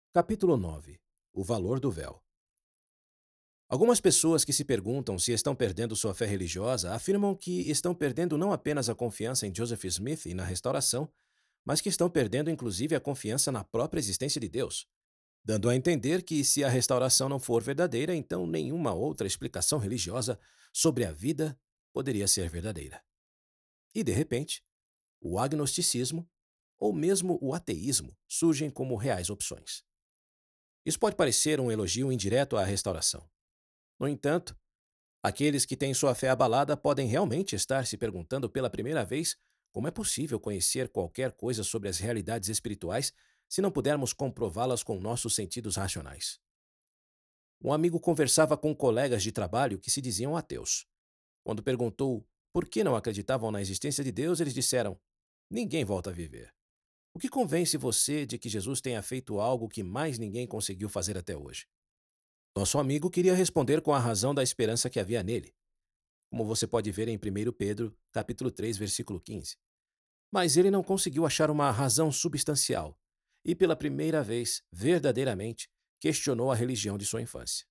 Capítulo 9. O valor do véu. Algumas pessoas que se perguntam se estão perdendo sua fé religiosa afirmam que estão perdendo não apenas a confiança em Joseph Smith e na restauração, mas que estão perdendo inclusive a confiança na própria existência de Deus, dando a entender que se a restauração não for verdadeira, então nenhuma outra explicação religiosa sobre a vida poderia ser verdadeira. E de repente, o agnosticismo ou mesmo o ateísmo surgem como reais opções. Isso pode parecer um elogio indireto à restauração. No entanto, aqueles que têm sua fé abalada podem realmente estar se perguntando pela primeira vez como é possível conhecer qualquer coisa sobre as realidades espirituais se não pudermos comprová-las com nossos sentidos racionais. Um amigo conversava com colegas de trabalho que se diziam ateus. Quando perguntou por que não acreditavam na existência de Deus, eles disseram: ninguém volta a viver. O que convence você de que Jesus tenha feito algo que mais ninguém conseguiu fazer até hoje? Nosso amigo queria responder com a razão da esperança que havia nele, como você pode ver em 1 Pedro, capítulo 3, versículo 15. Mas ele não conseguiu achar uma razão substancial e, pela primeira vez, verdadeiramente, questionou a religião de sua infância.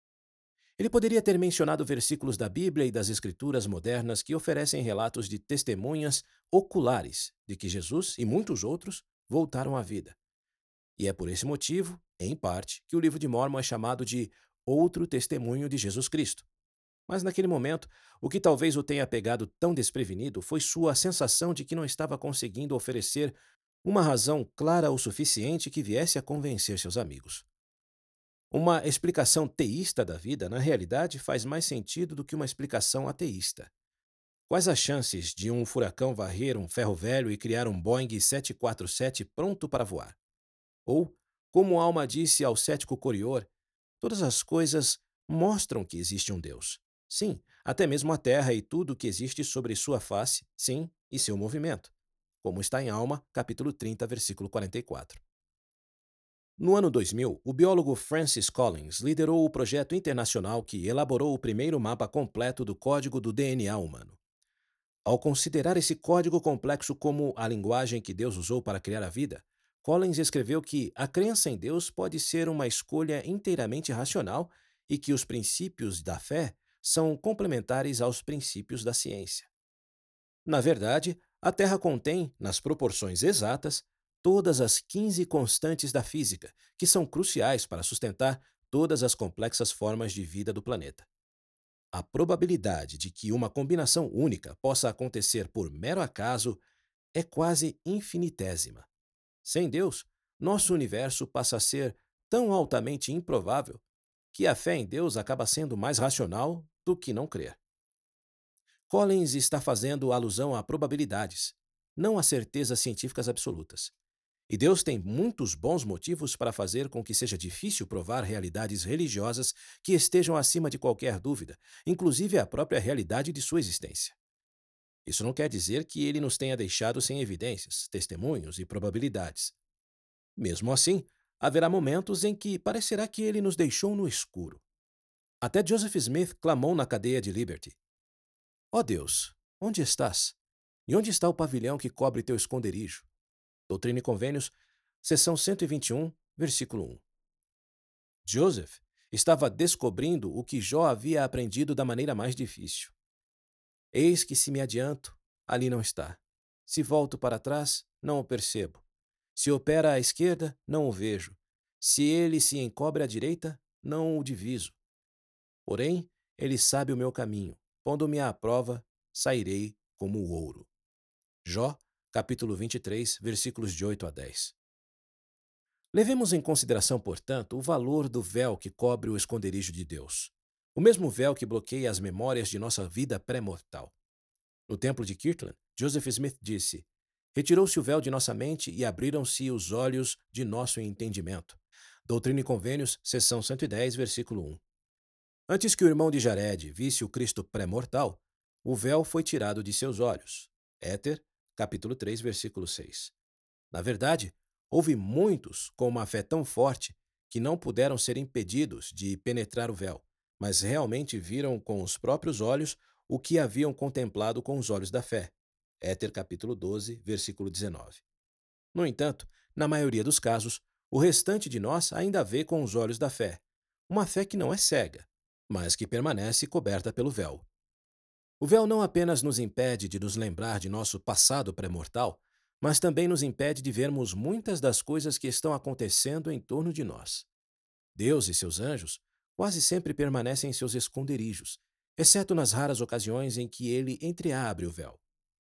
Ele poderia ter mencionado versículos da Bíblia e das Escrituras modernas que oferecem relatos de testemunhas oculares de que Jesus e muitos outros voltaram à vida. E é por esse motivo, em parte, que o livro de Mórmon é chamado de outro testemunho de Jesus Cristo. Mas naquele momento, o que talvez o tenha pegado tão desprevenido foi sua sensação de que não estava conseguindo oferecer uma razão clara o suficiente que viesse a convencer seus amigos. Uma explicação teísta da vida, na realidade, faz mais sentido do que uma explicação ateísta. Quais as chances de um furacão varrer um ferro velho e criar um Boeing 747 pronto para voar? Ou, como Alma disse ao cético Corior, todas as coisas mostram que existe um Deus. Sim, até mesmo a Terra e tudo o que existe sobre sua face, sim, e seu movimento. Como está em Alma, capítulo 30, versículo 44. No ano 2000, o biólogo Francis Collins liderou o projeto internacional que elaborou o primeiro mapa completo do código do DNA humano. Ao considerar esse código complexo como a linguagem que Deus usou para criar a vida, Collins escreveu que a crença em Deus pode ser uma escolha inteiramente racional e que os princípios da fé são complementares aos princípios da ciência. Na verdade, a Terra contém, nas proporções exatas, todas as 15 constantes da física, que são cruciais para sustentar todas as complexas formas de vida do planeta. A probabilidade de que uma combinação única possa acontecer por mero acaso é quase infinitésima. Sem Deus, nosso universo passa a ser tão altamente improvável que a fé em Deus acaba sendo mais racional do que não crer. Collins está fazendo alusão a probabilidades, não a certezas científicas absolutas. E Deus tem muitos bons motivos para fazer com que seja difícil provar realidades religiosas que estejam acima de qualquer dúvida, inclusive a própria realidade de sua existência. Isso não quer dizer que ele nos tenha deixado sem evidências, testemunhos e probabilidades. Mesmo assim, haverá momentos em que parecerá que ele nos deixou no escuro. Até Joseph Smith clamou na cadeia de Liberty: Ó Deus, onde estás? E onde está o pavilhão que cobre teu esconderijo? Doutrina e Convênios, seção 121, versículo 1. Joseph estava descobrindo o que Jó havia aprendido da maneira mais difícil. Eis que se me adianto, ali não está. Se volto para trás, não o percebo. Se opera à esquerda, não o vejo. Se ele se encobre à direita, não o diviso. Porém, ele sabe o meu caminho. Pondo-me à prova, sairei como o ouro. Jó, capítulo 23, versículos de 8 a 10. Levemos em consideração, portanto, o valor do véu que cobre o esconderijo de Deus. O mesmo véu que bloqueia as memórias de nossa vida pré-mortal. No templo de Kirtland, Joseph Smith disse: Retirou-se o véu de nossa mente e abriram-se os olhos de nosso entendimento. Doutrina e Convênios, seção 110, versículo 1. Antes que o irmão de Jared visse o Cristo pré-mortal, o véu foi tirado de seus olhos. Éter, capítulo 3, versículo 6. Na verdade, houve muitos com uma fé tão forte que não puderam ser impedidos de penetrar o véu, mas realmente viram com os próprios olhos o que haviam contemplado com os olhos da fé. Éter capítulo 12, versículo 19. No entanto, na maioria dos casos, O restante de nós ainda vê com os olhos da fé, uma fé que não é cega, mas que permanece coberta pelo véu. O véu não apenas nos impede de nos lembrar de nosso passado pré-mortal, mas também nos impede de vermos muitas das coisas que estão acontecendo em torno de nós. Deus e seus anjos quase sempre permanecem em seus esconderijos, exceto nas raras ocasiões em que ele entreabre o véu.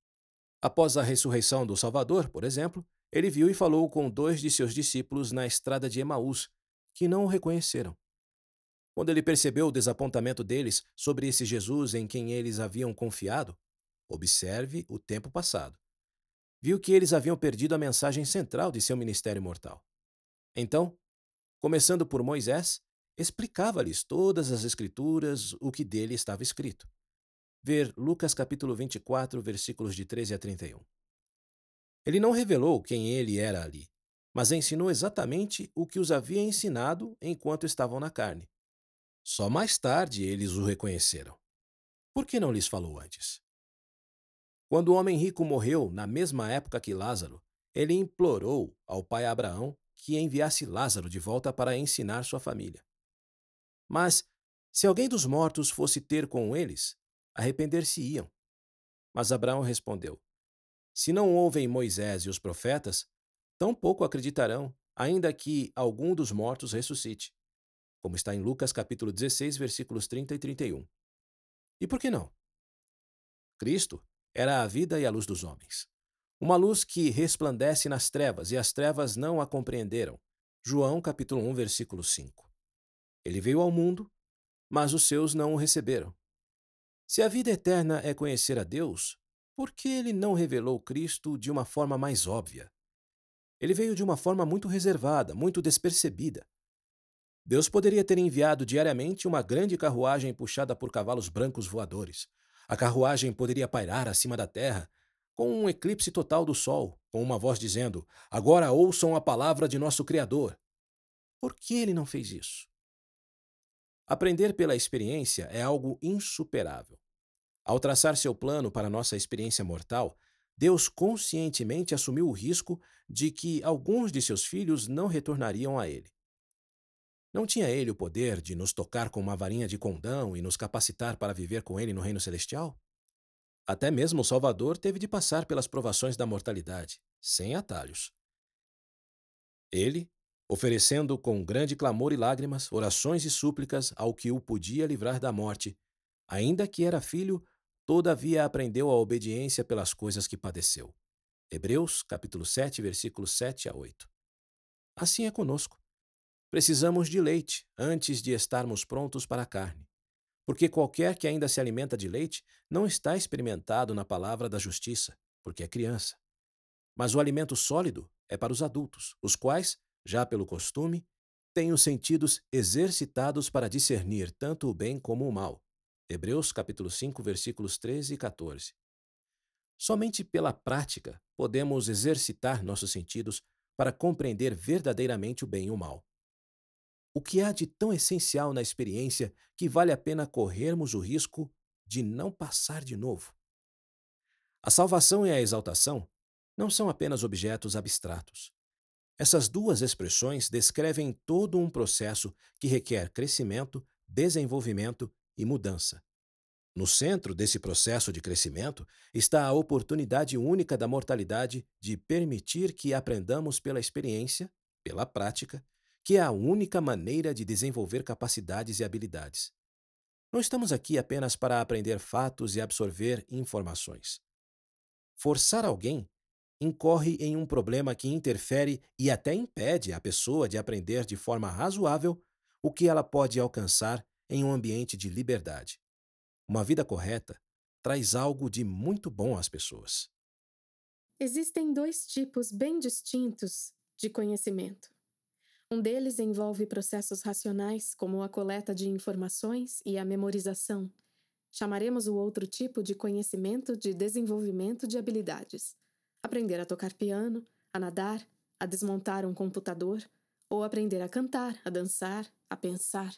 Após a ressurreição do Salvador, por exemplo, ele viu e falou com 2 de seus discípulos na estrada de Emaús, que não o reconheceram. Quando ele percebeu o desapontamento deles sobre esse Jesus em quem eles haviam confiado, observe o tempo passado. Viu que eles haviam perdido a mensagem central de seu ministério mortal. Então, começando por Moisés, explicava-lhes todas as Escrituras o que dele estava escrito. Ver Lucas capítulo 24, versículos de 13 a 31. Ele não revelou quem ele era ali, mas ensinou exatamente o que os havia ensinado enquanto estavam na carne. Só mais tarde eles o reconheceram. Por que não lhes falou antes? Quando o homem rico morreu, na mesma época que Lázaro, ele implorou ao pai Abraão que enviasse Lázaro de volta para ensinar sua família. Mas, se alguém dos mortos fosse ter com eles, arrepender-se-iam. Mas Abraão respondeu: Se não ouvem Moisés e os profetas, tampouco acreditarão, ainda que algum dos mortos ressuscite. Como está em Lucas capítulo 16, versículos 30 e 31. E por que não? Cristo era a vida e a luz dos homens. Uma luz que resplandece nas trevas, e as trevas não a compreenderam. João capítulo 1, versículo 5. Ele veio ao mundo, mas os seus não o receberam. Se a vida eterna é conhecer a Deus, por que ele não revelou Cristo de uma forma mais óbvia? Ele veio de uma forma muito reservada, muito despercebida. Deus poderia ter enviado diariamente uma grande carruagem puxada por cavalos brancos voadores. A carruagem poderia pairar acima da terra, com um eclipse total do sol, com uma voz dizendo: Agora ouçam a palavra de nosso Criador. Por que ele não fez isso? Aprender pela experiência é algo insuperável. Ao traçar seu plano para nossa experiência mortal, Deus conscientemente assumiu o risco de que alguns de seus filhos não retornariam a ele. Não tinha ele o poder de nos tocar com uma varinha de condão e nos capacitar para viver com ele no reino celestial? Até mesmo o Salvador teve de passar pelas provações da mortalidade, sem atalhos. Ele, oferecendo com grande clamor e lágrimas, orações e súplicas ao que o podia livrar da morte, ainda que era filho, todavia aprendeu a obediência pelas coisas que padeceu. Hebreus, capítulo 7, versículos 7 a 8. Assim é conosco. Precisamos de leite antes de estarmos prontos para a carne, porque qualquer que ainda se alimenta de leite não está experimentado na palavra da justiça, porque é criança. Mas o alimento sólido é para os adultos, os quais, já pelo costume, têm os sentidos exercitados para discernir tanto o bem como o mal. Hebreus capítulo 5, versículos 13 e 14. Somente pela prática podemos exercitar nossos sentidos para compreender verdadeiramente o bem e o mal. O que há de tão essencial na experiência que vale a pena corrermos o risco de não passar de novo? A salvação e a exaltação não são apenas objetos abstratos. Essas duas expressões descrevem todo um processo que requer crescimento, desenvolvimento e mudança. No centro desse processo de crescimento está a oportunidade única da mortalidade de permitir que aprendamos pela experiência, pela prática, que é a única maneira de desenvolver capacidades e habilidades. Não estamos aqui apenas para aprender fatos e absorver informações. Forçar alguém incorre em um problema que interfere e até impede a pessoa de aprender de forma razoável o que ela pode alcançar em um ambiente de liberdade. Uma vida correta traz algo de muito bom às pessoas. Existem dois tipos bem distintos de conhecimento. Um deles envolve processos racionais, como a coleta de informações e a memorização. Chamaremos o outro tipo de conhecimento de desenvolvimento de habilidades. Aprender a tocar piano, a nadar, a desmontar um computador, ou aprender a cantar, a dançar, a pensar.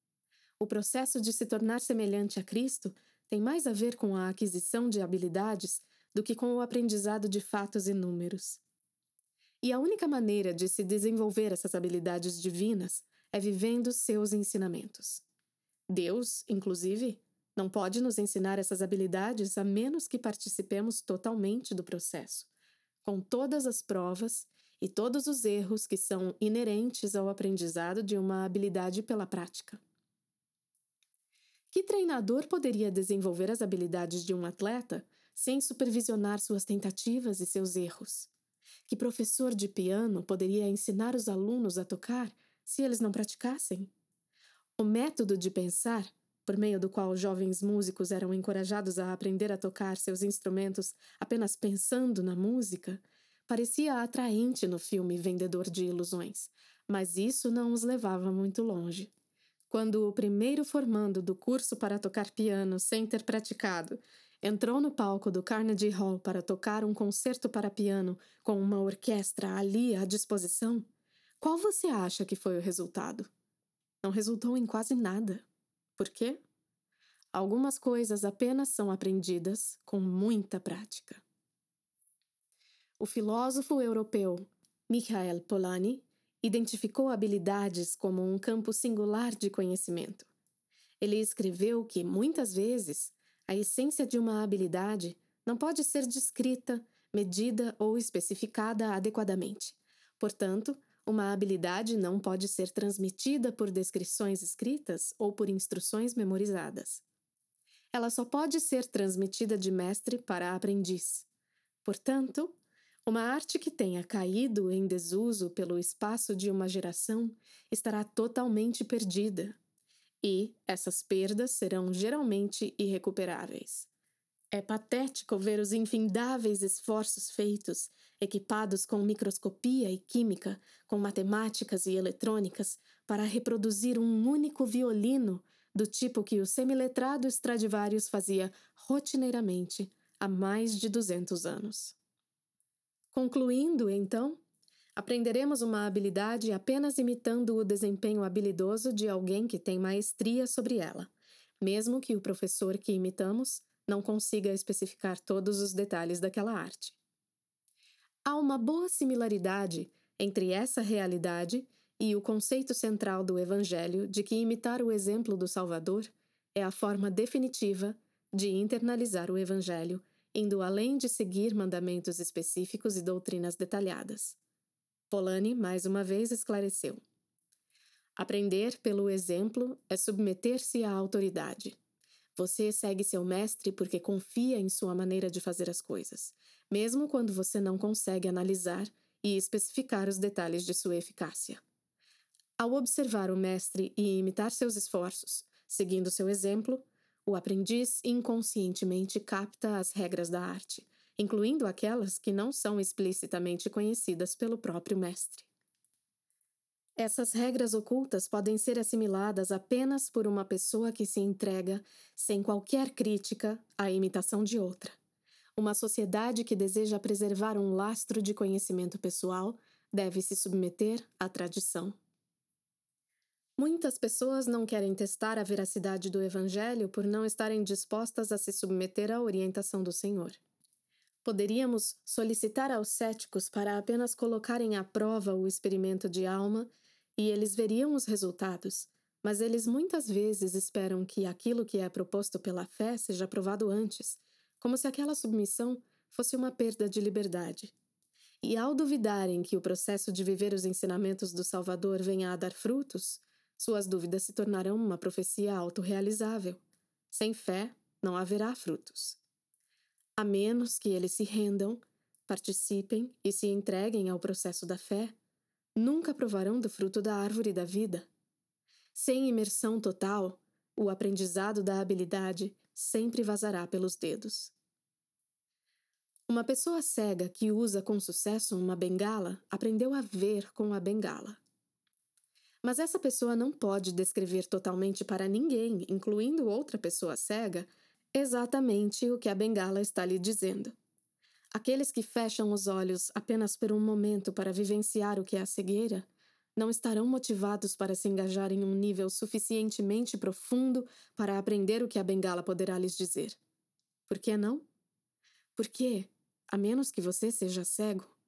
O processo de se tornar semelhante a Cristo tem mais a ver com a aquisição de habilidades do que com o aprendizado de fatos e números. E a única maneira de se desenvolver essas habilidades divinas é vivendo seus ensinamentos. Deus, inclusive, não pode nos ensinar essas habilidades a menos que participemos totalmente do processo, com todas as provas e todos os erros que são inerentes ao aprendizado de uma habilidade pela prática. Que treinador poderia desenvolver as habilidades de um atleta sem supervisionar suas tentativas e seus erros? Que professor de piano poderia ensinar os alunos a tocar se eles não praticassem? O método de pensar, por meio do qual jovens músicos eram encorajados a aprender a tocar seus instrumentos apenas pensando na música, parecia atraente no filme Vendedor de Ilusões, mas isso não os levava muito longe. Quando o primeiro formando do curso para tocar piano sem ter praticado entrou no palco do Carnegie Hall para tocar um concerto para piano com uma orquestra ali à disposição, qual você acha que foi o resultado? Não resultou em quase nada. Por quê? Algumas coisas apenas são aprendidas com muita prática. O filósofo europeu Michael Polanyi identificou habilidades como um campo singular de conhecimento. Ele escreveu que, muitas vezes, a essência de uma habilidade não pode ser descrita, medida ou especificada adequadamente. Portanto, uma habilidade não pode ser transmitida por descrições escritas ou por instruções memorizadas. Ela só pode ser transmitida de mestre para aprendiz. Portanto, uma arte que tenha caído em desuso pelo espaço de uma geração estará totalmente perdida. E essas perdas serão geralmente irrecuperáveis. É patético ver os infindáveis esforços feitos, equipados com microscopia e química, com matemáticas e eletrônicas, para reproduzir um único violino do tipo que o semiletrado Stradivarius fazia rotineiramente há mais de 200 anos. Concluindo, então, aprenderemos uma habilidade apenas imitando o desempenho habilidoso de alguém que tem maestria sobre ela, mesmo que o professor que imitamos não consiga especificar todos os detalhes daquela arte. Há uma boa similaridade entre essa realidade e o conceito central do Evangelho de que imitar o exemplo do Salvador é a forma definitiva de internalizar o Evangelho, indo além de seguir mandamentos específicos e doutrinas detalhadas. Polanyi, mais uma vez, esclareceu. Aprender pelo exemplo é submeter-se à autoridade. Você segue seu mestre porque confia em sua maneira de fazer as coisas, mesmo quando você não consegue analisar e especificar os detalhes de sua eficácia. Ao observar o mestre e imitar seus esforços, seguindo seu exemplo, o aprendiz inconscientemente capta as regras da arte, incluindo aquelas que não são explicitamente conhecidas pelo próprio mestre. Essas regras ocultas podem ser assimiladas apenas por uma pessoa que se entrega, sem qualquer crítica, à imitação de outra. Uma sociedade que deseja preservar um lastro de conhecimento pessoal deve se submeter à tradição. Muitas pessoas não querem testar a veracidade do Evangelho por não estarem dispostas a se submeter à orientação do Senhor. Poderíamos solicitar aos céticos para apenas colocarem à prova o experimento de alma e eles veriam os resultados, mas eles muitas vezes esperam que aquilo que é proposto pela fé seja provado antes, como se aquela submissão fosse uma perda de liberdade. E ao duvidarem que o processo de viver os ensinamentos do Salvador venha a dar frutos, suas dúvidas se tornarão uma profecia autorrealizável. Sem fé, não haverá frutos. A menos que eles se rendam, participem e se entreguem ao processo da fé, nunca provarão do fruto da árvore da vida. Sem imersão total, o aprendizado da habilidade sempre vazará pelos dedos. Uma pessoa cega que usa com sucesso uma bengala aprendeu a ver com a bengala. Mas essa pessoa não pode descrever totalmente para ninguém, incluindo outra pessoa cega, exatamente o que a bengala está lhe dizendo. Aqueles que fecham os olhos apenas por um momento para vivenciar o que é a cegueira, não estarão motivados para se engajar em um nível suficientemente profundo para aprender o que a bengala poderá lhes dizer. Por que não? Porque, a menos que você seja cego,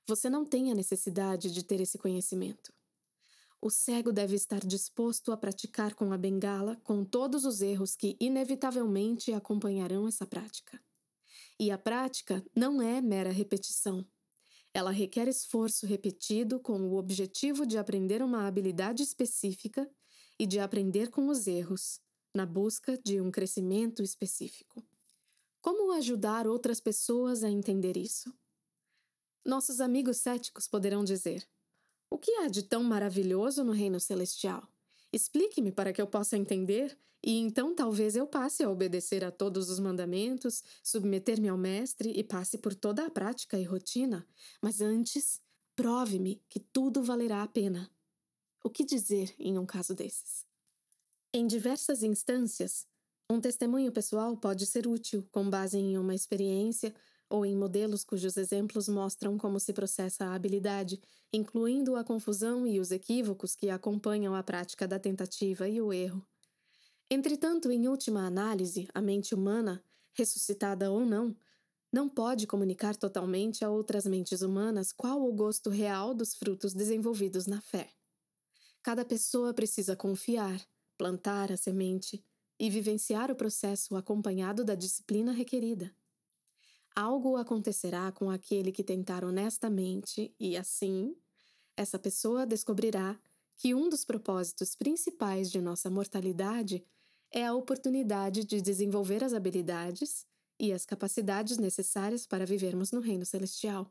Você não tem a necessidade de ter esse conhecimento. O cego deve estar disposto a praticar com a bengala com todos os erros que inevitavelmente acompanharão essa prática. E a prática não é mera repetição. Ela requer esforço repetido com o objetivo de aprender uma habilidade específica e de aprender com os erros, na busca de um crescimento específico. Como ajudar outras pessoas a entender isso? Nossos amigos céticos poderão dizer: o que há de tão maravilhoso no reino celestial? Explique-me para que eu possa entender, e então talvez eu passe a obedecer a todos os mandamentos, submeter-me ao mestre e passe por toda a prática e rotina. Mas antes, prove-me que tudo valerá a pena. O que dizer em um caso desses? Em diversas instâncias, um testemunho pessoal pode ser útil com base em uma experiência ou em modelos cujos exemplos mostram como se processa a habilidade, incluindo a confusão e os equívocos que acompanham a prática da tentativa e o erro. Entretanto, em última análise, a mente humana, ressuscitada ou não pode comunicar totalmente a outras mentes humanas qual o gosto real dos frutos desenvolvidos na fé. Cada pessoa precisa confiar, plantar a semente e vivenciar o processo acompanhado da disciplina requerida. Algo acontecerá com aquele que tentar honestamente e, assim, essa pessoa descobrirá que um dos propósitos principais de nossa mortalidade é a oportunidade de desenvolver as habilidades e as capacidades necessárias para vivermos no reino celestial.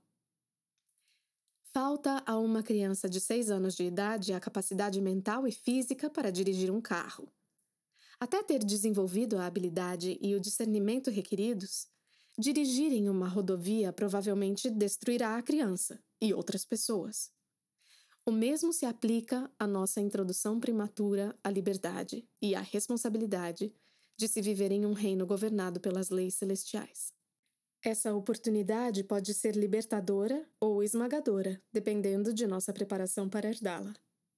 Falta a uma criança de 6 anos de idade a capacidade mental e física para dirigir um carro. Até ter desenvolvido a habilidade e o discernimento requeridos, dirigir em uma rodovia provavelmente destruirá a criança e outras pessoas. O mesmo se aplica à nossa introdução prematura à liberdade e à responsabilidade de se viver em um reino governado pelas leis celestiais. Essa oportunidade pode ser libertadora ou esmagadora, dependendo de nossa preparação para herdá-la.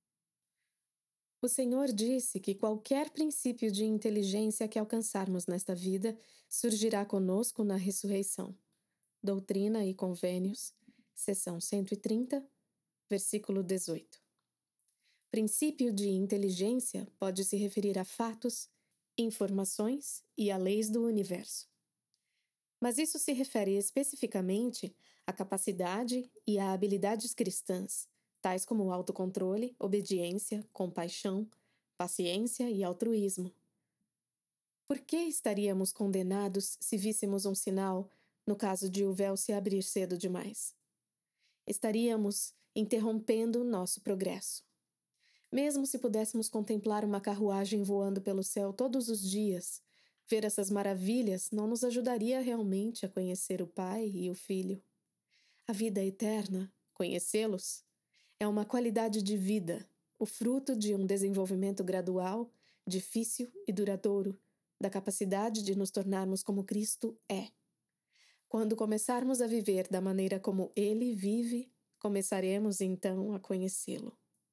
O Senhor disse que qualquer princípio de inteligência que alcançarmos nesta vida surgirá conosco na ressurreição. Doutrina e Convênios, seção 130, versículo 18. Princípio de inteligência pode se referir a fatos, informações e a leis do universo. Mas isso se refere especificamente à capacidade e a habilidades cristãs, tais como o autocontrole, obediência, compaixão, paciência e altruísmo. Por que estaríamos condenados se víssemos um sinal, no caso de o véu se abrir cedo demais? Estaríamos interrompendo nosso progresso. Mesmo se pudéssemos contemplar uma carruagem voando pelo céu todos os dias, ver essas maravilhas não nos ajudaria realmente a conhecer o Pai e o Filho. A vida eterna, conhecê-los, é uma qualidade de vida, o fruto de um desenvolvimento gradual, difícil e duradouro, da capacidade de nos tornarmos como Cristo é. Quando começarmos a viver da maneira como Ele vive, começaremos então a conhecê-lo.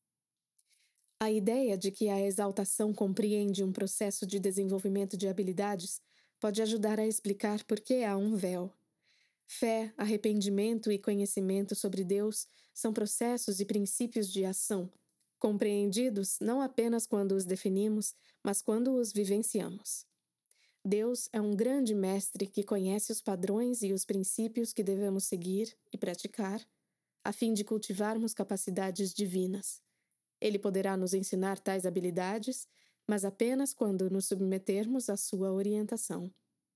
A ideia de que a exaltação compreende um processo de desenvolvimento de habilidades pode ajudar a explicar por que há um véu. Fé, arrependimento e conhecimento sobre Deus são processos e princípios de ação, compreendidos não apenas quando os definimos, mas quando os vivenciamos. Deus é um grande mestre que conhece os padrões e os princípios que devemos seguir e praticar, a fim de cultivarmos capacidades divinas. Ele poderá nos ensinar tais habilidades, mas apenas quando nos submetermos à sua orientação.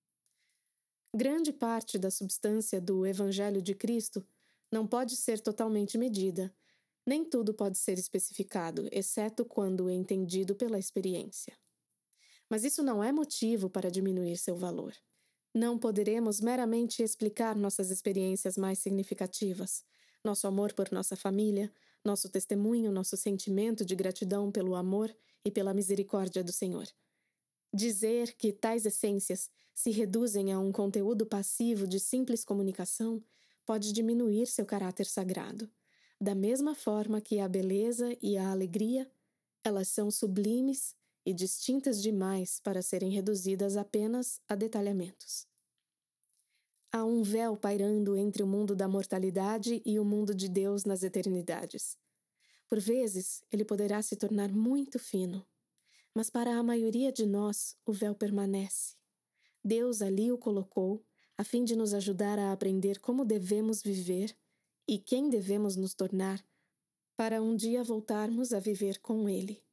Grande parte da substância do Evangelho de Cristo não pode ser totalmente medida, nem tudo pode ser especificado, exceto quando entendido pela experiência. Mas isso não é motivo para diminuir seu valor. Não poderemos meramente explicar nossas experiências mais significativas, nosso amor por nossa família, nosso testemunho, nosso sentimento de gratidão pelo amor e pela misericórdia do Senhor. Dizer que tais essências se reduzem a um conteúdo passivo de simples comunicação pode diminuir seu caráter sagrado. Da mesma forma que a beleza e a alegria, elas são sublimes e distintas demais para serem reduzidas apenas a detalhamentos. Há um véu pairando entre o mundo da mortalidade e o mundo de Deus nas eternidades. Por vezes, ele poderá se tornar muito fino, mas para a maioria de nós, o véu permanece. Deus ali o colocou, a fim de nos ajudar a aprender como devemos viver e quem devemos nos tornar, para um dia voltarmos a viver com Ele.